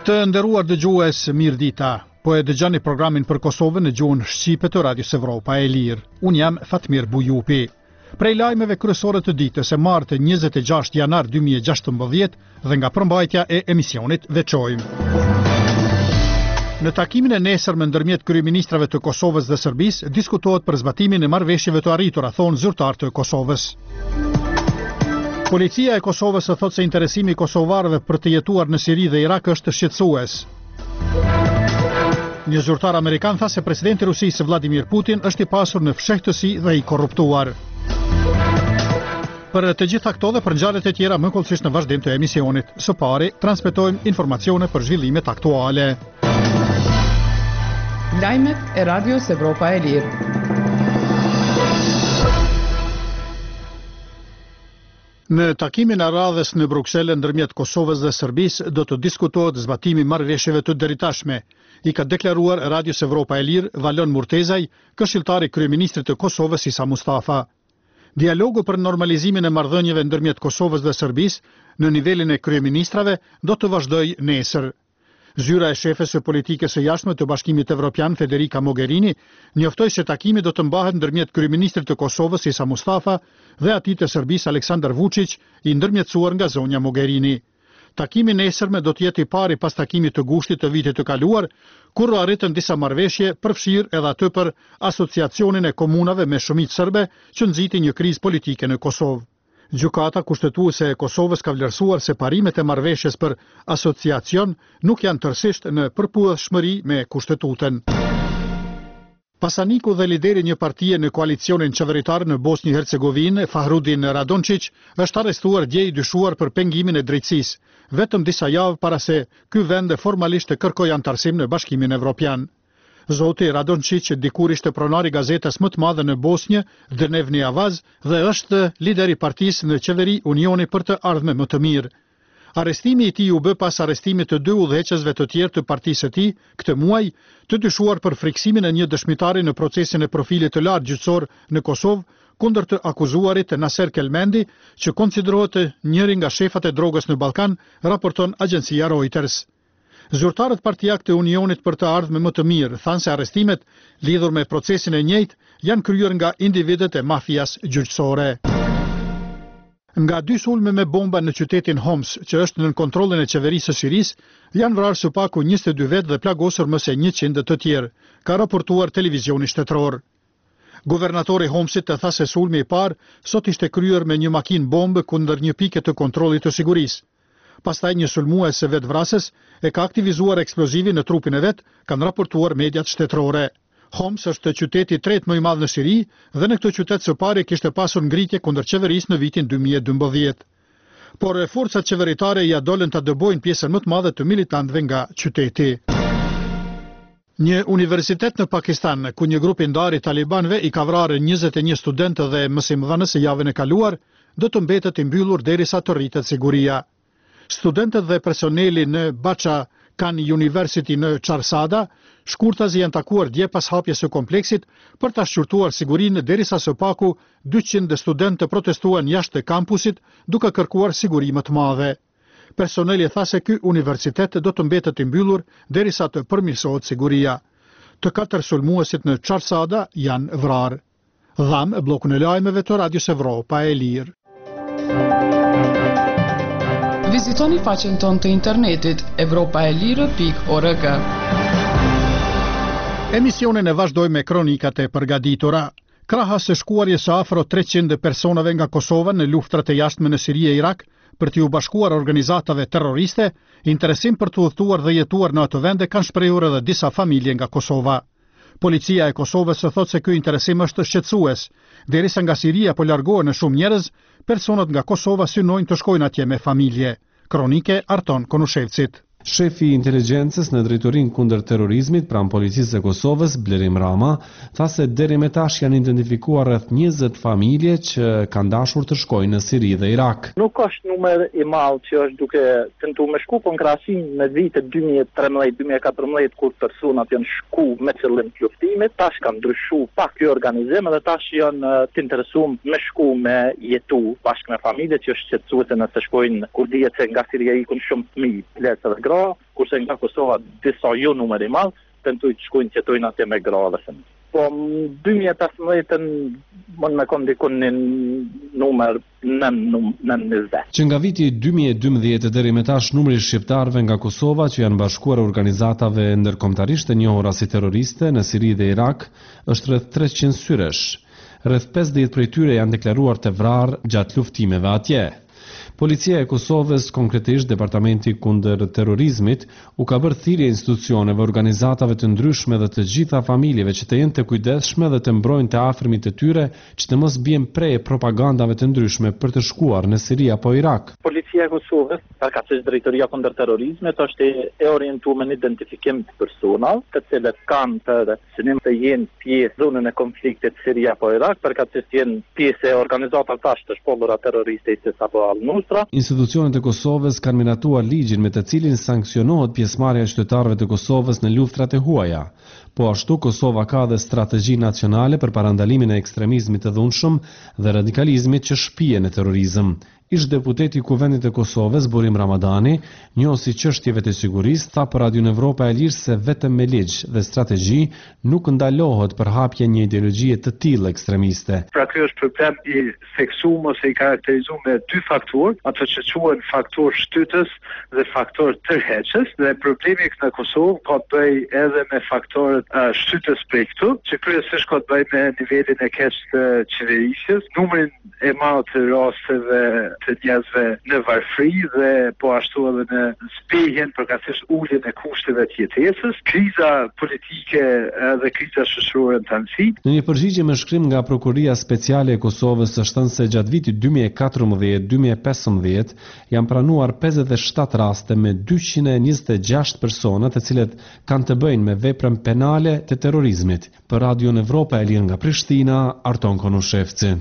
Të nderuar dëgjues, mirë dita. Po e dëgjoni programin për Kosovën në gjuhën shqipe të Radios Evropa e Lirë. Unë jam Fatmir Bujupi. Prej lajmeve kryesore të ditës e martë 26 janar 2016 dhe nga përmbajtja e emisionit veçojmë. Në takimin e nesërmë ndërmjet kryeministrave të Kosovës dhe Serbisë diskutohet për zbatimin e marrëveshjeve të arritura, thonë zyrtarë të Kosovës. Policia e Kosovës thotë se interesimi i kosovarëve për të jetuar në Siri dhe Irak është shqetësues. Një zyrtar amerikan tha se presidenti i Rusisë Vladimir Putin është i pasur në fshehtësi dhe i korruptuar. Për të gjitha këto dhe për ngjarjet e tjera më kollësisht në vazhdim të emisionit. Së pari, transmetojmë informacione për zhvillimet aktuale. Lajmet e Radios Evropa e Lirë. Në takimin e radhës në Bruksel ndërmjet Kosovës dhe Serbisë do të diskutohet zbatimi i marrëveshjeve të deritashme, i ka deklaruar Radios Evropa e Lirë Valon Murtezaj, këshilltari i kryeministrit të Kosovës Isa Mustafa. Dialogu për normalizimin e marrëdhënieve ndërmjet Kosovës dhe Serbisë në nivelin e kryeministrave do të vazhdojë nesër. Zyra e shefes së politikës së jashtme të Bashkimit Evropian Federica Mogherini njoftoi se takimi do të mbahet ndërmjet kryeministrit të Kosovës Isa Mustafa dhe atij të Serbisë Aleksandar Vučić, i ndërmjetësuar nga zonja Mogherini. Takimi nesërme do të jetë i pari pas takimit të gushtit të vitit të kaluar, kur arritën disa marrëveshje, përfshirë edhe atë për asociacionin e komunave me shumicë serbe që nxiti një krizë politike në Kosovë. Gjykata kushtetuese e Kosovës ka vlerësuar se parimet e marrëveshjes për asociacion nuk janë tërësisht në përputhshmëri me kushtetutën. Pasaniku dhe lideri një partie në koalicionin qeveritar në Bosnjë Hercegovinë, Fahrudin Radončić, është arrestuar dje i dyshuar për pengimin e drejtësisë, vetëm disa javë para se ky vend formalisht të kërkojë antarësim në Bashkimin Evropian. Zoti Radončić dikur ishte pronari gazetës më të madhe në Bosnjë, Dnevni Avaz, dhe është lider i partisë në qeveri Unioni për të ardhme më të mirë. Arrestimi i tij u bë pas arrestimit të dy udhëheqësve të tjerë të partisë së tij këtë muaj, të dyshuar për friksimin e një dëshmitari në procesin e profilit të lartë gjyqësor në Kosovë kundër të akuzuarit Naser Kelmendi, që konsiderohet njëri nga shefat e drogës në Ballkan, raporton agjencia Reuters. Zyrtarët partijak të Unionit për të ardhme më të mirë thanë se arrestimet lidhur me procesin e njëjtë janë kryer nga individet e mafias gjyqësore. Nga dy sulme me bomba në qytetin Homs, që është nën kontrollin e qeverisë së Sirisë, janë vrarë së paku 22 vetë dhe plagosur më se 100 të tjerë, ka raportuar televizioni shtetëror. Guvernatori Homsit tha se sulmi i parë sot ishte kryer me një makinë bombë kundër një pike të kontrollit të sigurisë. Pastaj një sulmues së vetvrasës e ka aktivizuar eksplozivin në trupin e vet, kanë raportuar mediat shtetërore. Homs është qyteti i tretë më i madh në Siri dhe në këtë qytet së pari kishte pasur ngritje kundër qeverisë në vitin 2012. Por forcat qeveritare ja dolën ta dëbojnë pjesën më të madhe të militantëve nga qyteti. Një universitet në Pakistan, ku një grup i ndarë i talibanëve i ka vrarë 21 studentë dhe mësimdhënës javën e kaluar, do të mbetet i mbyllur derisa të rritet siguria. Studentët dhe personeli në Bacha Khan University në Çarsada shkurtazi janë takuar dje pas hapjes së kompleksit për ta shqyrtuar sigurinë derisa së paku 200 studentë protestuan jashtë kampusit duke kërkuar siguri më të madhe. Personeli tha se ky universitet do të mbetet i mbyllur derisa të përmirësohet siguria. Të 4 sulmuesit në Çarsada janë vrarë. Dham bllokun e lajmeve të Radios Evropa e Lirë. Vizitoni faqen tonë të internetit evropaelire.org. Emisionin e vazhdojmë me kronikat e përgatitura. Krahas së shkuarjes së afro 300 personave nga Kosova në luftrat e jashtme në Siri e Irak, për t'u bashkuar organizatave terroriste, interesim për të udhëtuar dhe jetuar në ato vende kanë shprehur edhe disa familje nga Kosova. Policia e Kosovës thotë se ky interesim është shqetësues. Derisa nga Siria po largohen në shumë njerëz, personat nga Kosova synojnë të shkojnë atje me familje. Kronike Arton Konushevcit. Shefi i inteligjencës në drejtorinë kundër terrorizmit pranë policisë së Kosovës, Blerim Rama, tha se deri më tash janë identifikuar rreth 20 familje që kanë dashur të shkojnë në Siri dhe Irak. Nuk është numër i madh që është duke tentuar me shku, po në krahasim me vitet 2013-2014 kur personat janë shku me qëllim të luftimit, tash kanë ndryshuar pak ky organizim dhe tash janë të interesuar me shku me jetu bashkë me familje që është shqetësuese nëse shkojnë kur dihet se nga Siria ikun shumë fëmijë, plesë dhe gra, kurse nga Kosova disa jo numër i madh tentojnë të shkojnë të jetojnë atje me gra dhe fëmijë. Po në 2015 mund me kon dikun një numër në 20. Që nga viti 2012 deri me tash numri i shqiptarëve nga Kosova që janë bashkuar organizatave ndërkombëtarisht të njohura si terroriste në Siri dhe Irak është rreth 300 syresh. Rreth 50 prej tyre janë deklaruar të vrarë gjatë luftimeve atje. Policia e Kosovës, konkretisht Departamenti kundër terrorizmit, u ka bërë thirrje institucioneve, organizatave të ndryshme dhe të gjitha familjeve që të jenë të kujdesshme dhe të mbrojnë të afërmit të tyre që të mos bien prej propagandave të ndryshme për të shkuar në Siri apo Irak. Policia e Kosovës, përkatësisht Drejtoria kundër terrorizmit, është e orientuar në identifikim të personave, të cilët kanë për synim të jenë pjesë zonën e konfliktit Siri apo Irak, përkatësisht jenë pjesë e organizatave tash të shkollura terroriste ISIS apo Al-Nusra. Institucionet e Kosovës kanë miratuar ligjin me të cilin sankcionohet pjesëmarrja e qytetarëve të Kosovës në luftrat e huaja. Po ashtu Kosova ka dhe strategji nacionale për parandalimin e ekstremizmit të dhunshëm dhe radikalizmit që shpihen në terrorizëm. Ish deputeti i Kuvendit të Kosovës, Burim Ramadani, njohësi çështjeve të sigurisë, tha për Radio Evropa e Lirë se vetëm me ligj dhe strategji nuk ndalohet përhapja një ideologjie të tillë ekstremiste. Pra ky është problem i theksuar ose i karakterizuar me dy faktorë, ato që quhen faktor shtytës dhe faktor tërheqës, dhe problemi në Kosovë ka të bëjë edhe me faktorët shtytës prej këtu, që kryesisht ka të bëjë me nivelin e keq të qeverisjes, numrin e madh të rasteve të njerëzve në varfëri dhe po ashtu edhe në spehjen përkatësisht uljen e kushteve të jetesës, kriza politike dhe kriza shoqërore në tanësi. Në një përgjigje me shkrim nga Prokuria Speciale e Kosovës është thënë se gjatë vitit 2014-2015 janë pranuar 57 raste me 226 persona të cilët kanë të bëjnë me veprën penale të terrorizmit. Për Radio Evropa e Lirë nga Prishtina, Arton Konushevci.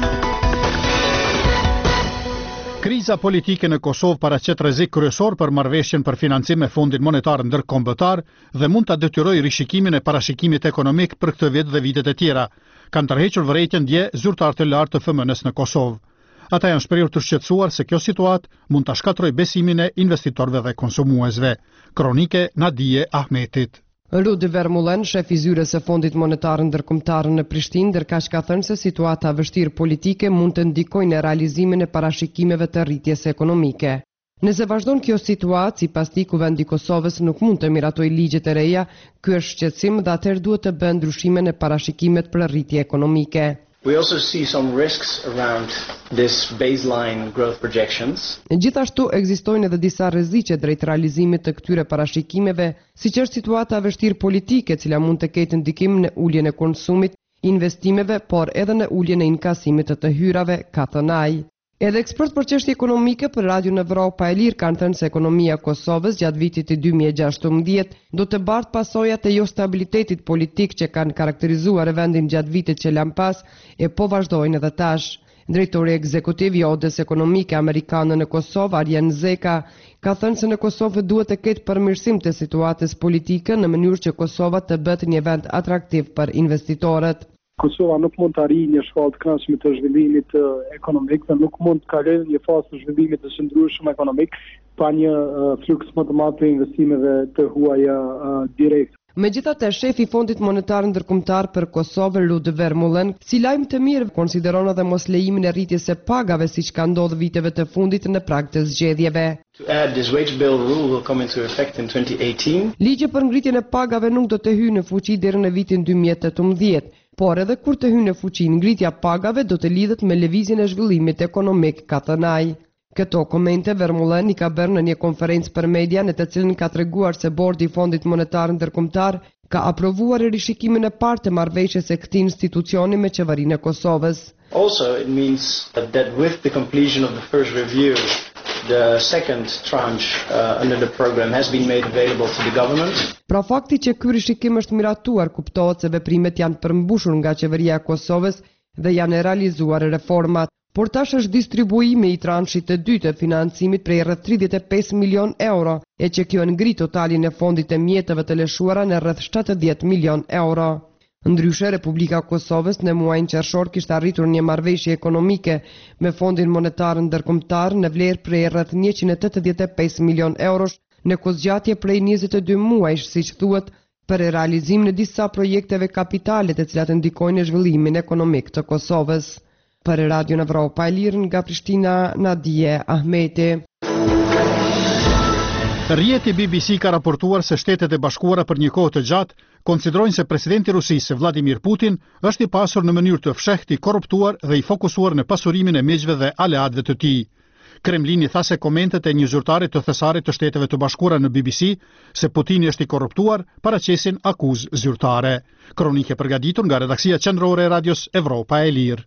Kriza politike në Kosovë paraqet rrezik kryesor për marrëveshjen për financim me Fondin Monetar Ndërkombëtar dhe mund ta detyrojë rishikimin e parashikimit ekonomik për këtë vit dhe vitet e tjera. Kanë tërhequr vërejtjen dje zyrtarët e lartë të FMN-s në Kosovë. Ata janë shprehur të shqetësuar se kjo situatë mund ta shkatërrojë besimin e investitorëve dhe konsumuesve. Kronike Nadije Ahmetit. Rudi Vermulen, shef i zyres e Fondit Monetar Ndërkombëtar në Prishtinë, ndërkaq ka thënë se situata e vështirë politike mund të ndikojë në realizimin e parashikimeve të rritjes ekonomike. Nëse vazhdon kjo situatë, sipas tij Kuvendi i Kosovës nuk mund të miratojë ligjet e reja, ky është shqetësim dhe atëherë duhet të bëhen ndryshime në parashikimet për rritje ekonomike. We also see some risks around this baseline growth projections. Gjithashtu ekzistojnë edhe disa rreziqe drejt realizimit të këtyre parashikimeve, siç është situata e vështirë politike, e cila mund të ketë ndikim në uljen e konsumit, investimeve, por edhe në uljen e inkasimit të hyrave, ka thënë ai. Edhe ekspert për çështje ekonomike për Radio Evropa e Lirë kanë thënë se ekonomia e Kosovës gjatë vitit të 2016 do të bartë pasojat e jo stabilitetit politik që kanë karakterizuar vendin gjatë vitit që lan pas e po vazhdojnë edhe tash. Drejtori ekzekutiv i Odës Ekonomike Amerikane në Kosovë, Arjen Zeka, ka thënë se në Kosovë duhet të ketë përmirësim të situatës politike në mënyrë që Kosova të bëhet një vend atraktiv për investitorët. Kosova nuk mund të arrijë një shkallë të këndshme të zhvillimit ekonomik dhe nuk mund të kalojë një fazë të zhvillimit të qëndrueshëm ekonomik pa një fluks më të madh të investimeve të huaja direkt. Megjithatë, shefi i Fondit Monetar Ndërkombëtar për Kosovë, Rudi Vermulen, si lajm të mirë konsideron edhe mos lejimin e rritjes së pagave siç ka ndodhur viteve të fundit në prag të zgjedhjeve. To add, this wage bill rule will come into effect in 2018. Ligji për ngritjen e pagave nuk do të hyjë në fuqi deri në vitin 2018. Por edhe kur të hyjë në fuqi, ngritja pagave do të lidhet me lëvizjen e zhvillimit ekonomik, ka thënë ai. Këto komente Vermulen i ka bërë në një konferencë për media në të cilën ka treguar se Bordi i Fondit Monetar Ndërkombëtar ka aprovuar rishikimin e parë të marrëveshjes së këtij institucioni me qeverinë e Kosovës. Also, it means that with the completion of the first review, the second tranche under the program has been made available to the government. Pra fakti që ky rishikim është miratuar kuptohet se veprimet janë përmbushur nga qeveria e Kosovës dhe janë realizuar reformat. Por tash është distribuimi i transhit të dytë të financimit prej rreth 35 milion euro, e që kjo ngrit totalin e fondit të mjeteve të lëshuara në rreth 70 milion euro. Ndryshe, Republika e Kosovës në muajin qershor kishte arritur një marrëveshje ekonomike me Fondin Monetar Ndërkombëtar në vlerë prej rreth 185 milion eurosh në kozgjatje prej 22 muajsh, siç thuhet, për realizim në disa projekteve kapitale të cilat ndikojnë në zhvillimin ekonomik të Kosovës. Për Radio Evropa e Lirë nga Prishtina, Nadije Ahmeti. Rjeti BBC ka raportuar se Shtetet e Bashkuara për një kohë të gjatë konsiderojnë se presidenti Rusisë Vladimir Putin është i pasur në mënyrë të fshehtë, i korruptuar dhe i fokusuar në pasurimin e miqve dhe aleatëve të tij. Kremlini tha se komentet e një zyrtari të thesarit të Shteteve të Bashkuara në BBC se Putini është i korruptuar paraqesin akuzë zyrtare. Kronike përgatitur nga redaksia qendrore e Radios Evropa e Lirë.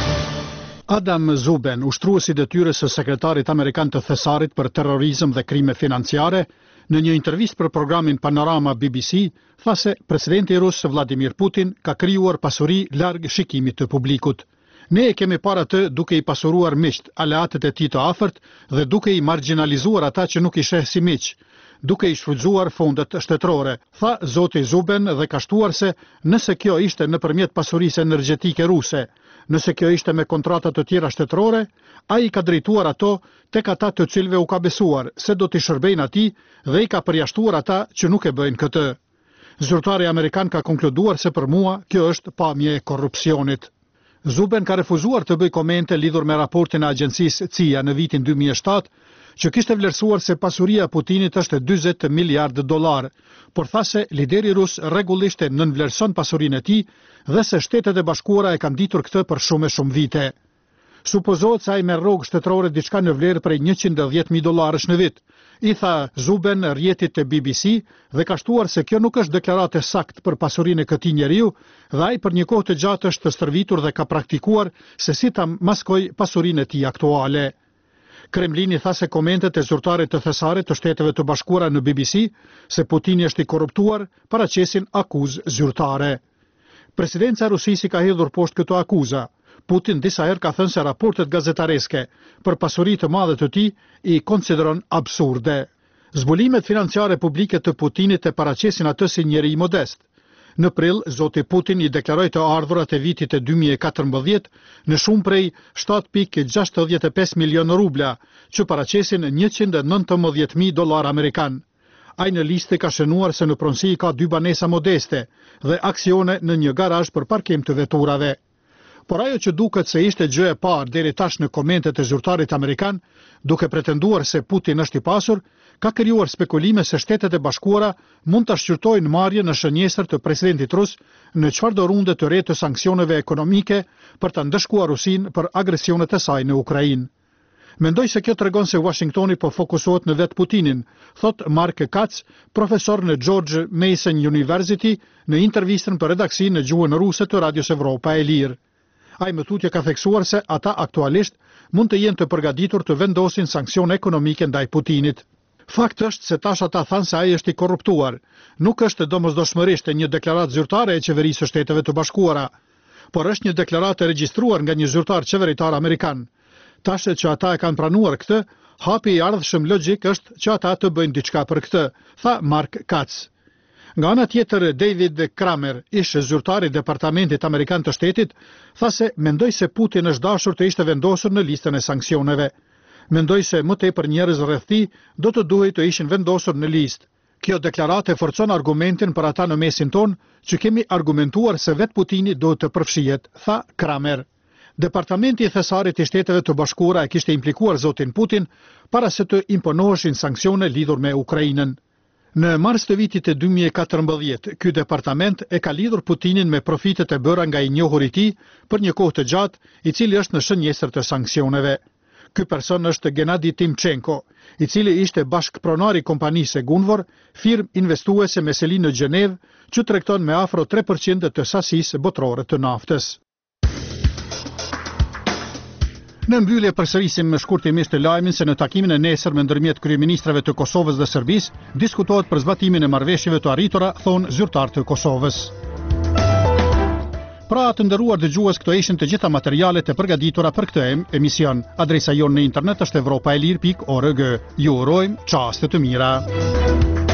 Adam Zuben, ushtruesi i detyrës së sekretarit amerikan të thesarit për terrorizëm dhe krime financiare, në një intervistë për programin Panorama BBC, tha se presidenti rus Vladimir Putin ka krijuar pasuri larg shikimit të publikut. Ne e kemi para të duke i pasuruar miqt, aleatët e tij të afërt dhe duke i marginalizuar ata që nuk i sheh si miq, duke i shfrytzuar fondet shtetërore, tha zoti Zuben dhe ka shtuar se nëse kjo ishte nëpërmjet pasurisë energjetike ruse, nëse kjo ishte me kontrata të tjera shtetërore, ai ka drejtuar ato tek ata të cilëve u ka besuar se do t'i shërbejnë atij dhe i ka përjashtuar ata që nuk e bëjnë këtë. Zyrtari amerikan ka konkluduar se për mua kjo është pamje e korrupsionit. Zuben ka refuzuar të bëj komente lidhur me raportin e agjencisë CIA në vitin 2007, që kishte vlerësuar se pasuria e Putinit është 40 miliardë dollar, por tha se lideri rus rregullisht e nënvlerëson pasurinë e tij dhe se Shtetet e Bashkuara e kanë ditur këtë për shumë vite. Supozohet se ai merr rrogë shtetërore diçka në vlerë prej 110.000 dollarësh në vit, i tha Zuben rjetit të BBC dhe ka shtuar se kjo nuk është deklaratë sakt për pasurinë e këtij njeriu dhe ai për një kohë të gjatë është stërvitur dhe ka praktikuar se si ta maskoj pasurinë e tij aktuale. Kremlini tha se komentet e zyrtarit të thesarit të Shteteve të Bashkuara në BBC se Putini është i korruptuar paraqesin akuzë zyrtare. Presidenca e Rusisë ka hedhur poshtë këto akuza. Putin disa herë ka thënë se raportet gazetareske për pasuri të madhe të tij i konsideron absurde. Zbulimet financiare publike të Putinit e paraqesin atë si njeri modest. Në prill, zoti Putin i deklaroi të ardhurat e vitit e 2014 në shumë prej 7.65 milion rubla, që paraqesin 119.000 dollar amerikan. Ai në listë ka shënuar se në pronësi ka 2 banesa modeste dhe aksione në një garazh për parkim të veturave. Por ajo që duket se ishte gjë e parë deri tash në komentet e zyrtarit amerikan, duke pretenduar se Putin është i pasur, ka krijuar spekulime se Shtetet e Bashkuara mund ta shqyrtojnë marrjen në shënjesër të presidentit rus në çfarëdo runde të re të sanksioneve ekonomike për ta ndëshkuar Rusinë për agresionet e saj në Ukrainë. Mendoj se kjo tregon se Washingtoni po fokusohet në vetë Putinin, thot Mark Katz, profesor në George Mason University, në intervistën për redaksinë në gjuhën ruse të Radios Evropa e Lirë. Ai më tutje ka theksuar se ata aktualisht mund të jenë të përgatitur të vendosin sanksione ekonomike ndaj Putinit. Fakt është se tash ata thanë se ai është i korruptuar. Nuk është domosdoshmërisht një deklaratë zyrtare e qeverisë së Shteteve të Bashkuara, por është një deklaratë e regjistruar nga një zyrtar qeveritar amerikan. Tash që ata e kanë pranuar këtë, hapi i ardhshëm logjik është që ata të bëjnë diçka për këtë, tha Mark Katz. Nga ana tjetër, David Kramer, ish zyrtari i Departamentit Amerikan të Shtetit, tha se mendoj se Putin është dashur të ishte vendosur në listën e sanksioneve. Mendoj se më tepër njerëz rreth tij do të duhej të ishin vendosur në listë. Kjo deklaratë forcon argumentin për ata në mesin ton që kemi argumentuar se vetë Putini do të përfshihet, tha Kramer. Departamenti i thesarit i Shteteve të Bashkuara e kishte implikuar zotin Putin para se të imponoheshin sanksione lidhur me Ukrainën. Në mars të vitit e 2014, ky departament e ka lidhur Putinin me profitet e bëra nga i njohur i tij për një kohë të gjatë, i cili është në shënjesër të sanksioneve. Ky person është Gennady Timchenko, i cili ishte bashkëpronar i kompanisë Gunvor, firmë investuese me seli në Gjenevë, që tregton me afro 3% të sasisë botërore të naftës. Në mbyllje përsërisim shkurtimisht lajmin se në takimin e nesërmë ndërmjet kryeministrave të Kosovës dhe Serbisë diskutohet për zbatimin e marrëveshjeve të arritura, thonë zyrtar të Kosovës. Pra të nderuar dëgjues, këto ishin të gjitha materialet e përgatitura për këtë emision. Adresa jonë në internet është evropaelir.org. Ju urojmë çaste të mira.